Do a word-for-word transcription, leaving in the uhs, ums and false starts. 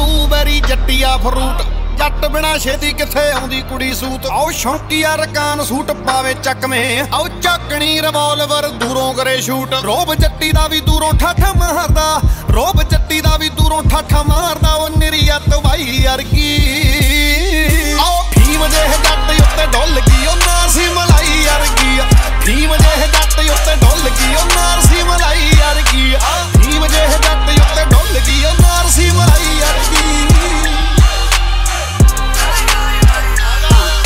blueberry ਜੱਟੀਆ fruit ਜੱਟ ਬਿਨਾ ਛੇਤੀ ਕਿੱਥੇ ਆਉਂਦੀ ਕੁੜੀ ਸੂਤ ਆਓ ਸ਼ੌਂਕੀਆ ਰਕਾਨ ਸੂਟ ਪਾਵੇ ਚੱਕਵੇਂ ਆਓ ਚੱਕਣੀ ਰਿਵਾਲਵਰ ਦੂਰੋਂ ਕਰੇ ਸ਼ੂਟ ਰੋਬ ਜੱਟੀ ਦਾ ਵੀ ਦੂਰੋਂ ਠਾਠਾ ਮਾਰਦਾ ਰੋਬ ਜੱਟੀ ਦਾ ਵੀ ਦੂਰੋਂ ਠਾਠਾ ਮਾਰਦਾ ਉਹ ਨਿਰੀਅਤ ਬਾਈ ਵਰਗੀ